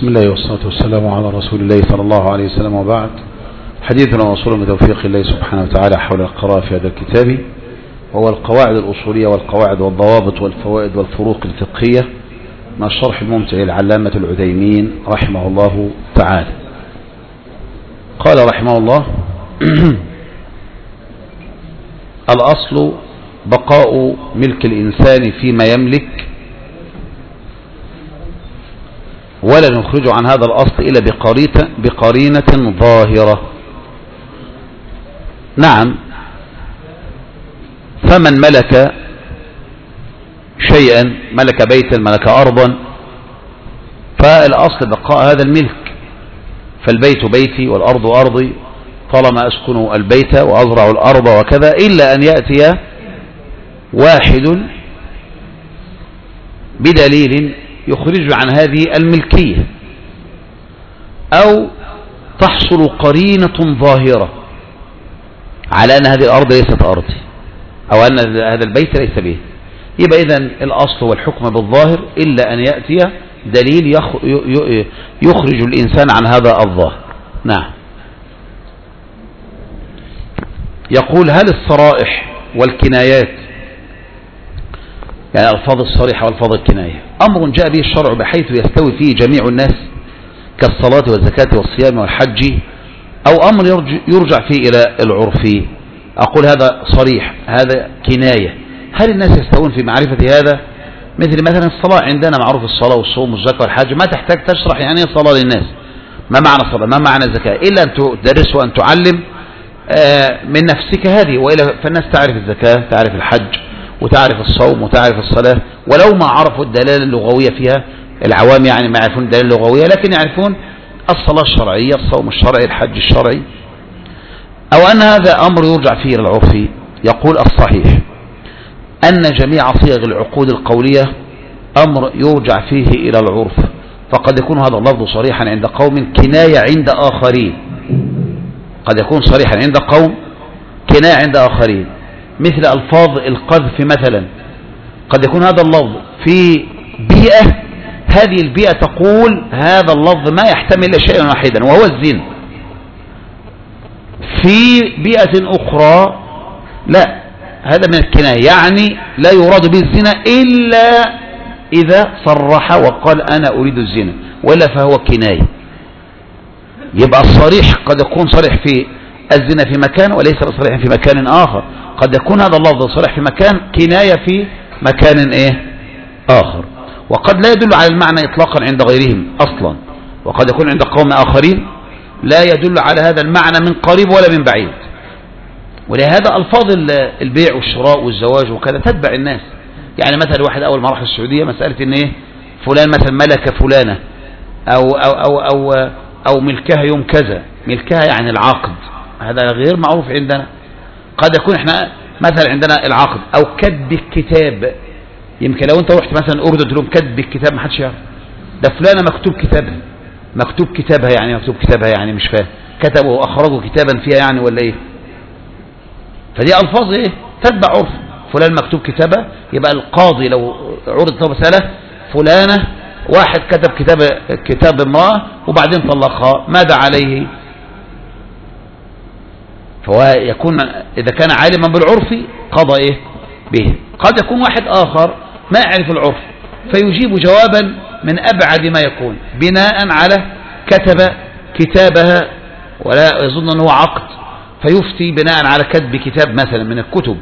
بسم الله والصلاة والسلام على رسول الله صلى الله عليه وسلم، وبعد. حديثنا موصول بتوفيق الله سبحانه وتعالى حول القراءة في هذا الكتاب، وهو القواعد الأصولية والقواعد والضوابط والفوائد والفروق الفقهية مع الشرح الممتع العلامة العثيمين رحمه الله تعالى. قال رحمه الله: الأصل بقاء ملك الإنسان فيما يملك، ولا نخرج عن هذا الأصل إلا بقرينة ظاهرة. نعم، فمن ملك شيئا، ملك بيتا، ملك أرضا، فالأصل بقاء هذا الملك. فالبيت بيتي والأرض أرضي، طالما أسكن البيت وأزرع الأرض وكذا، إلا أن يأتي واحد بدليل يخرج عن هذه الملكية، أو تحصل قرينة ظاهرة على أن هذه الأرض ليست أرضي، أو أن هذا البيت ليس به. يبقى إذن الأصل والحكم بالظاهر، إلا أن يأتي دليل يخرج الإنسان عن هذا الظاهر. نعم. يقول: هل الصرائح والكنايات، يعني الفاظ الصريحة والفاظ الكناية، أمر جاء به الشرع بحيث يستوي فيه جميع الناس كالصلاة والزكاة والصيام والحج، أو أمر يرجع فيه إلى العرف؟ أقول هذا صريح، هذا كناية. هل الناس يستوون في معرفة هذا؟ مثلا الصلاة عندنا معروف، الصلاة والصوم والزكاة والحج، ما تحتاج تشرح يعني ايه صلاة للناس، ما معنى الصلاة، ما معنى الزكاة، إلا أن تدرس وأن تعلم من نفسك هذه، وإلا فالناس تعرف الزكاة، تعرف الحج، وتعرف الصوم، وتعرف الصلاة، ولو ما عرفوا الدلالة اللغوية فيها. العوام يعني ما يعرفون الدلالة اللغوية، لكن يعرفون الصلاة الشرعية، الصوم الشرعي، الحج الشرعي، أو أن هذا أمر يرجع فيه إلى العرف. يقول: الصحيح أن جميع صيغ العقود القولية أمر يرجع فيه إلى العرف، فقد يكون هذا اللفظ صريحا عند قوم، كناية عند آخرين. قد يكون صريحا عند قوم، كناية عند آخرين. مثل ألفاظ القذف مثلا، قد يكون هذا اللفظ في بيئة، هذه البيئة تقول هذا اللفظ ما يحتمل إلا شيئا واحدا وهو الزنا. في بيئة أخرى لا، هذا من الكناية، يعني لا يراد به الزنا إلا إذا صرح وقال أنا أريد الزنا، وإلا فهو كناية. يبقى الصريح قد يكون صريح في الزنا في مكان وليس صريح في مكان آخر. قد يكون هذا اللفظ صريح في مكان، كناية في مكان آخر. وقد لا يدل على المعنى إطلاقا عند غيرهم أصلا، وقد يكون عند قوم آخرين لا يدل على هذا المعنى من قريب ولا من بعيد. ولهذا ألفاظ البيع والشراء والزواج وكذا تتبع الناس. يعني مثلا واحد أول ما راح السعودية، مسألة إن فلان مثلا ملك فلانة أو ملكها يوم كذا، ملكها يعني العقد، هذا غير معروف عندنا. قد يكون احنا مثلا عندنا العقد أو كتب الكتاب. يمكن لو انت رحت مثلا أردن تقول لهم كتب الكتاب، ما حدش يعرف ده فلانة مكتوب كتابها، مكتوب كتابها يعني مش فاهم، كتبوا وأخرجوا كتابا فيها يعني ولا ايه. فدي ألفاظ تتبع عرف. فلان مكتوب كتابه، يبقى القاضي لو عرضت له مسألة فلانة واحد كتب كتاب امرأة وبعدين طلقها، ماذا عليه؟ فهو يكون إذا كان عالما بالعرف قضى به. قد يكون واحد آخر ما يعرف العرف فيجيب جوابا من أبعد ما يكون، بناء على كتب كتابها ولا يظن أنه عقد، فيفتي بناء على كتب كتاب مثلا من الكتب.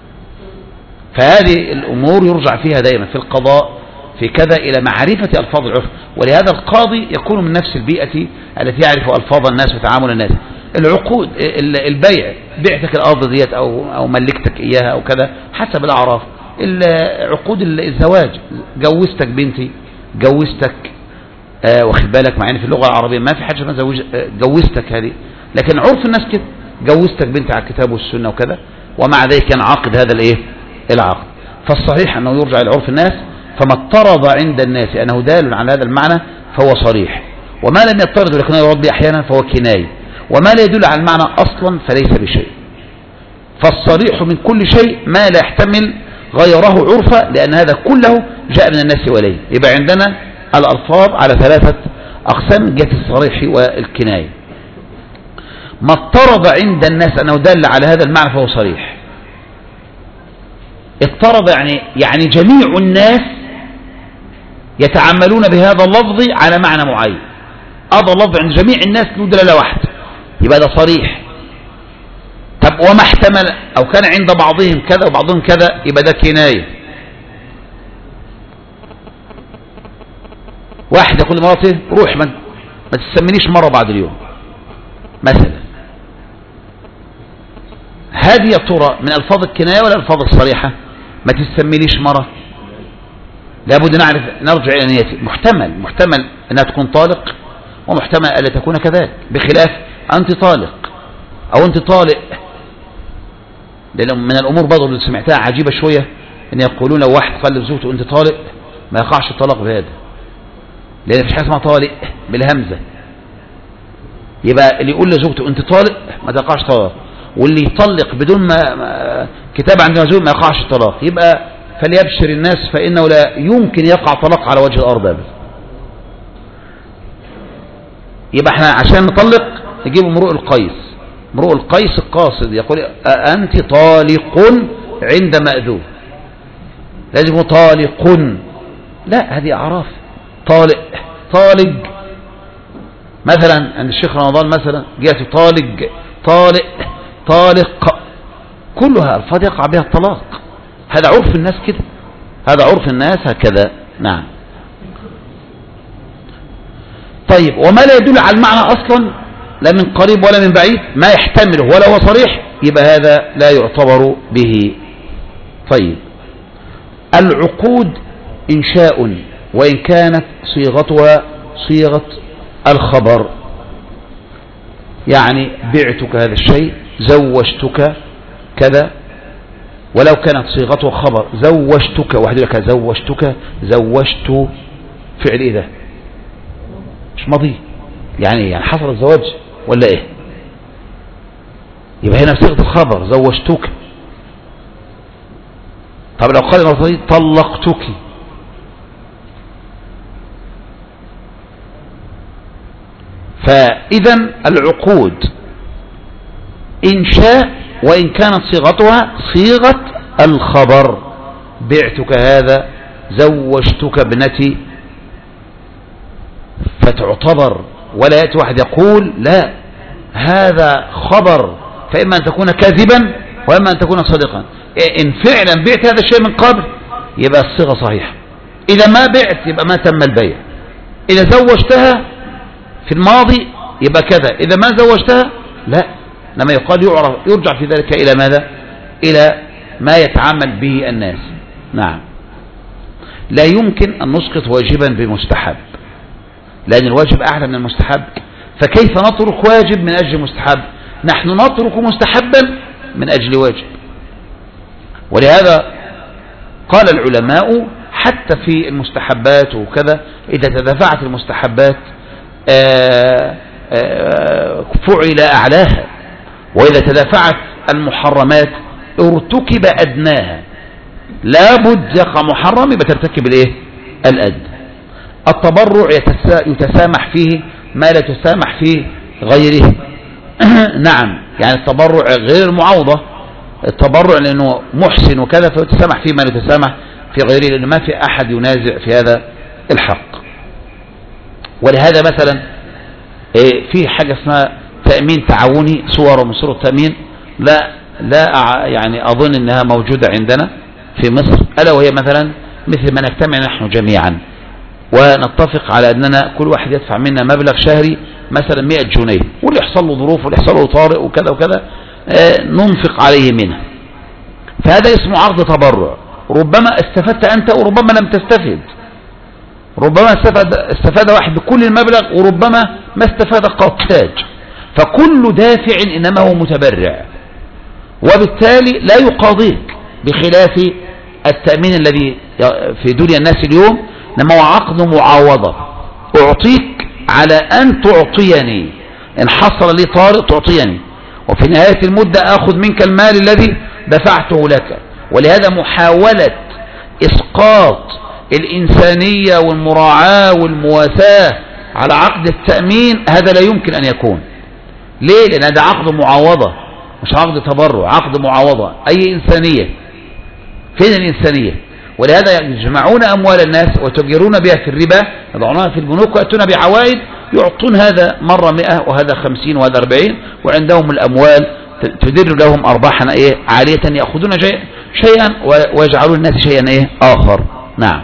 فهذه الأمور يرجع فيها دائما في القضاء في كذا إلى معرفة ألفاظ العرف. ولهذا القاضي يكون من نفس البيئة التي يعرف ألفاظ الناس وتعامل الناس. العقود، البيع، بعتك الأرض ديت أو ملكتك إياها أو كذا حسب الأعراف. عقود الزواج، جوزتك بنتي، جوزتك، واخد بالك معايا في اللغة العربية ما في حاجة جوزتك هذه، لكن عرف الناس كده، جوزتك بنتي على الكتاب والسنة وكذا، ومع ذلك كان عقد هذا العقد. فالصحيح أنه يرجع إلى عرف الناس، فما اضطرد عند الناس أنه دال على هذا المعنى فهو صريح، وما لم يضطرد ولكن يراد به أحيانا فهو كناية، وما لا يدل على المعنى أصلا فليس بشيء. فالصريح من كل شيء ما لا يحتمل غيره عرفا، لأن هذا كله جاء من الناس وليه. يبقى عندنا الألفاظ على ثلاثة أقسام من جهة الصريح والكناية. ما اضطرد عند الناس أنه دل على هذا المعنى فهو صريح. اضطرد يعني جميع الناس يتعاملون بهذا اللفظ على معنى معين. هذا اللفظ عند جميع الناس له دلالة واحدة، يبقى ده صريح. طب وما احتمل أو كان عند بعضهم كذا وبعضهم كذا يبقى ده كناية. واحد يقول لمراته روح ما تسمينيش مرة بعد اليوم مثلا. هذه يا ترى من ألفاظ الكناية ولا ألفاظ الصريحة؟ ما تسمينيش مرة، لابد نعرف نرجع إلى نيتي. محتمل أنها تكون طالق، ومحتمل ألا تكون كذلك، بخلاف أنت طالق أو أنت طالق. لأن من الأمور برضه اللي سمعتها عجيبة شوية أن يقولون لو واحد قال لزوجته أنت طالق ما يقعش الطلاق بهذا، لأن مفيش حاجة اسمها طالق بالهمزة. يبقى اللي يقول لزوجته أنت طالق ما تقعش طلاق، واللي يطلق بدون ما كتاب عند زوج ما يقعش الطلاق. يبقى فليبشر الناس فإنه لا يمكن يقع طلاق على وجه الأرض أبدا. يبقى احنا عشان نطلق نجيب امرؤ القيس. امرؤ القيس القاصد يقول أنت طالق عند مأذون، لازم يكون طالق. لا، هذه أعراف. طالق مثلا عند الشيخ رمضان مثلا جاءت طالق كلها الفاظ يقع بها الطلاق. هذا عرف الناس كده، هذا عرف الناس هكذا. نعم. طيب وما لا يدل على المعنى أصلا لا من قريب ولا من بعيد، ما يحتمله ولا هو صريح، يبقى هذا لا يعتبر به. طيب العقود إنشاء وإن كانت صيغتها صيغة الخبر، يعني بعتك هذا الشيء، زوجتك كذا، ولو كانت صيغته خبر زوجتك، واحد يقول لك زوجت فعل ايه ده؟ مش ماضي، يعني حصل الزواج ولا ايه؟ يبقى هنا صيغة الخبر زوجتك. طب لو قال الماضي طلقتك، فإذا العقود إنشاء وإن كانت صيغتها صيغة الخبر، بعتك هذا، زوجتك ابنتي، فتعتبر. ولا يأتي واحد يقول لا هذا خبر، فإما أن تكون كاذبا وإما أن تكون صادقا. إن فعلا بعت هذا الشيء من قبل يبقى الصيغة صحيحة، إذا ما بعت يبقى ما تم البيع. إذا زوجتها في الماضي يبقى كذا، إذا ما زوجتها لا. لما يقال يرجع في ذلك إلى ماذا؟ إلى ما يتعامل به الناس. نعم. لا يمكن أن نسقط واجبا بمستحب، لأن الواجب أعلى من المستحب، فكيف نترك واجب من أجل مستحب؟ نحن نترك مستحبا من أجل واجب. ولهذا قال العلماء حتى في المستحبات وكذا، إذا تدافعت المستحبات فعل أعلاها، وإذا تدافعت المحرمات ارتكب أدناها. لابد يقع محرم يبقى ترتكب الايه؟ الأدنى. التبرع يتسامح فيه ما لا تسامح فيه غيره. نعم، يعني التبرع غير المعوضة، التبرع لأنه محسن وكذا فيتسامح فيه ما لا تسامح في غيره، لأنه ما في أحد ينازع في هذا الحق. ولهذا مثلا في حاجة اسمها تأمين تعاوني، صور من صور التأمين لا يعني أظن أنها موجودة عندنا في مصر، ألا وهي مثلا مثل ما نجتمع نحن جميعا ونتفق على أننا كل واحد يدفع منا مبلغ شهري مثلا 100 جنيه، واللي يحصل له ظروف واللي يحصل له طارئ وكذا وكذا ننفق عليه منها. فهذا اسمه عرض تبرع. ربما استفدت أنت وربما لم تستفد، ربما استفاد واحد بكل المبلغ وربما ما استفاد قطاج. فكل دافع إنما هو متبرع، وبالتالي لا يقاضيك، بخلاف التأمين الذي في دنيا الناس اليوم، إنما هو عقد معاوضة. أعطيك على أن تعطيني، إن حصل لي طارئ تعطيني، وفي نهاية المدة أخذ منك المال الذي دفعته لك. ولهذا محاولة إسقاط الإنسانية والمراعاة والمواساة على عقد التأمين هذا لا يمكن أن يكون. ليه؟ لأن هذا عقد معاوضة مش عقد تبرع، عقد معاوضة. أي إنسانية؟ فين الإنسانية؟ ولهذا يجمعون أموال الناس وتجرون بها في الربا، يضعونها في البنوك ويأتون بعوائد، يعطون هذا مرة 100 وهذا 50 وهذا 40، وعندهم الأموال تدر لهم أرباحا عالية، يأخذون شيئا ويجعلون الناس شيئا آخر. نعم.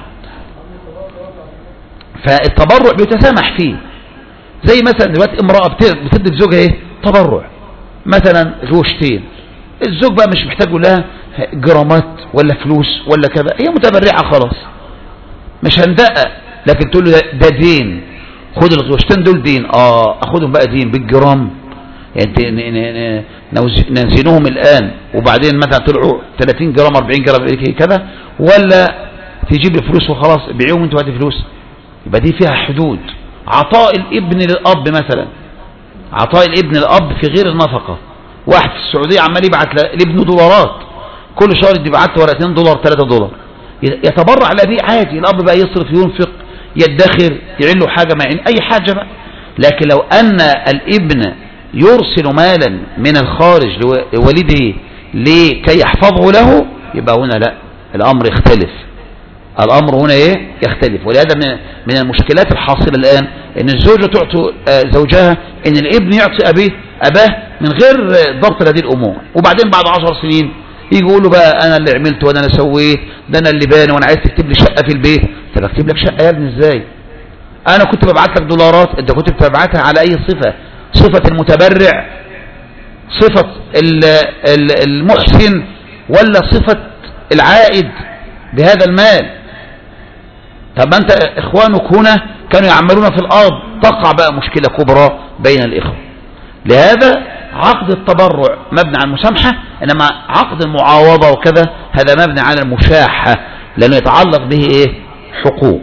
فالتبرع بيتسامح فيه. زي مثلا دلوقتي امرأة بتدي لزوجها تبرع، مثلا غوشتين، الزوج بقى مش محتاج لها جرامات ولا فلوس ولا كذا، هي متبرعة خلاص، مش هندقق، لكن تقول له ده دين، خد الغوشتين دول دين، اخدهم بقى دين بالجرام، يعني ننزلهم الآن وبعدين مثلا طلعوا 30 جرام 40 جرام كذا، ولا تجيب لي فلوس وخلاص بيعيهم انتوا هاتي فلوس. يبقى دي فيها حدود. عطاء الابن للأب مثلا، عطاء الابن للأب في غير النفقة، واحد في السعودية عمال يبعت لابنه دولارات، كل شهر يبعت له $2 $3، يتبرع لأبيه عادي، الأب بقى يصرف ينفق يدخر يعين له حاجة، ما يعين أي حاجة بقى. لكن لو أن الابن يرسل مالا من الخارج لوالده لكي يحفظه له، يبقى هنا لا، الأمر يختلف، الأمر هنا يختلف. ولهذا من المشكلات الحاصلة الآن ان الزوجة تعطي زوجها ان الابن يعطي أباه من غير ضبط هذه الأمور، وبعدين بعد 10 سنين يجي يقول له بقى أنا اللي عملت وأنا اللي سويت، ده أنا اللي باني وأنا عايز تكتب لي شقة في البيت. طب أكتب لك شقة يا ابني إزاي؟ أنا كنت ببعت لك دولارات، أنت كنت بتبعتها على أي صفة؟ صفة المتبرع، صفة المحسن، ولا صفة العائد بهذا المال؟ طب أنت إخوانك هنا كانوا يعملون في الأرض، تقع بقى مشكلة كبرى بين الإخوة. لهذا عقد التبرع مبني على المسامحة، إنما عقد المعاوضة وكذا هذا مبني على المشاحة، لأنه يتعلق به حقوق.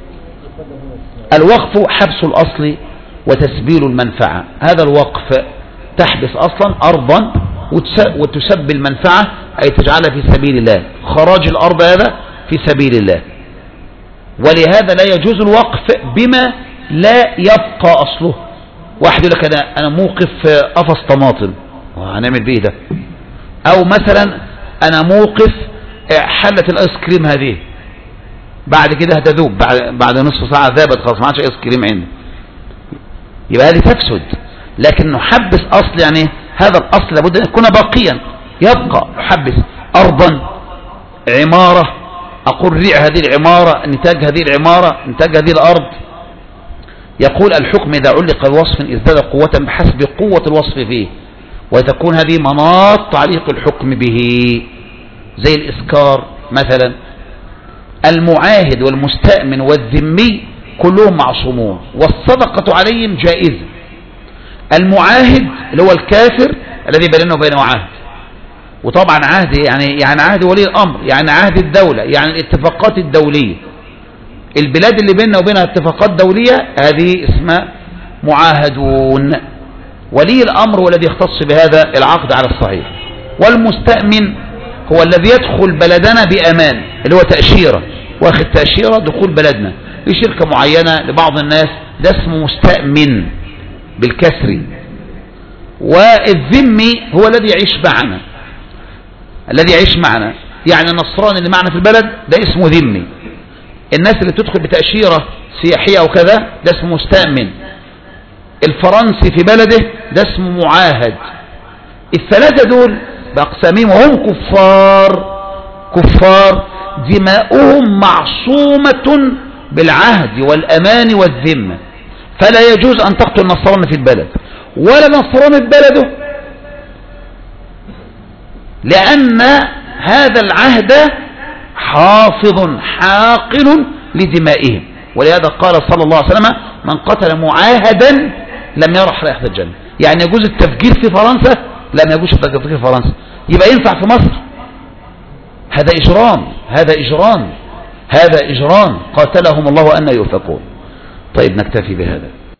الوقف حبس الأصل وتسبيل المنفعة. هذا الوقف تحبس أصلا أرضا وتسبي المنفعة، أي تجعلها في سبيل الله، خراج الأرض هذا في سبيل الله. ولهذا لا يجوز الوقف بما لا يبقى أصله. واحد يقول لك أنا موقف قفص طماطم، هنعمل بيه ده؟ أو مثلا أنا موقف حلة الآيس كريم هذه، بعد كده هتذوب، بعد نصف ساعة ذابت خلاص، ما عادش آيس كريم عنده، يبقى هذه تفسد. لكن نحبس أصل، يعني هذا الأصل لابد أن يكون باقيا، يبقى نحبس أرضا، عمارة، أقول ريع هذه العمارة، نتاج هذه العمارة، نتاج هذه الأرض. يقول الحكم إذا علق الوصف ازداد قوة بحسب قوة الوصف فيه، وتكون هذه مناط تعليق الحكم به، زي الإسكار مثلا. المعاهد والمستأمن والذمي كلهم معصومون، والصدقة عليهم جائزة. المعاهد اللي هو الكافر الذي بيننا وبينه عهد، وطبعا عهد يعني عهد ولي الأمر، يعني عهد الدولة، يعني الاتفاقات الدولية. البلاد اللي بيننا وبينها اتفاقات دولية هذه اسمها معاهدون. ولي الأمر والذي يختص بهذا العقد على الصحيح. والمستأمن هو الذي يدخل بلدنا بأمان، اللي هو تأشيرة، واخد تأشيرة دخول بلدنا لشركة معينة لبعض الناس، ده اسمه مستأمن بالكسر. والذمي هو الذي يعيش معنا، الذي يعيش معنا، يعني النصراني اللي معنا في البلد ده اسمه ذمي. الناس اللي تدخل بتأشيرة سياحية أو كذا ده اسمه مستأمن. الفرنسي في بلده ده اسمه معاهد. الثلاثة دول بأقسامهم وهم كفار دماؤهم معصومة بالعهد والأمان والذمة، فلا يجوز أن تقتل نصراني في البلد ولا نصراني في بلده، لأن هذا العهد حافظ حاقن لدمائهم. ولهذا قال صلى الله عليه وسلم من قتل معاهدا لم يرح رائحة الجنة. يعني يجوز التفجير في فرنسا؟ لم يجوز التفجير في فرنسا. يبقى ينفع في مصر؟ هذا إجرام، هذا إجرام، هذا إجرام، قاتلهم الله أن يؤفكون. طيب نكتفي بهذا.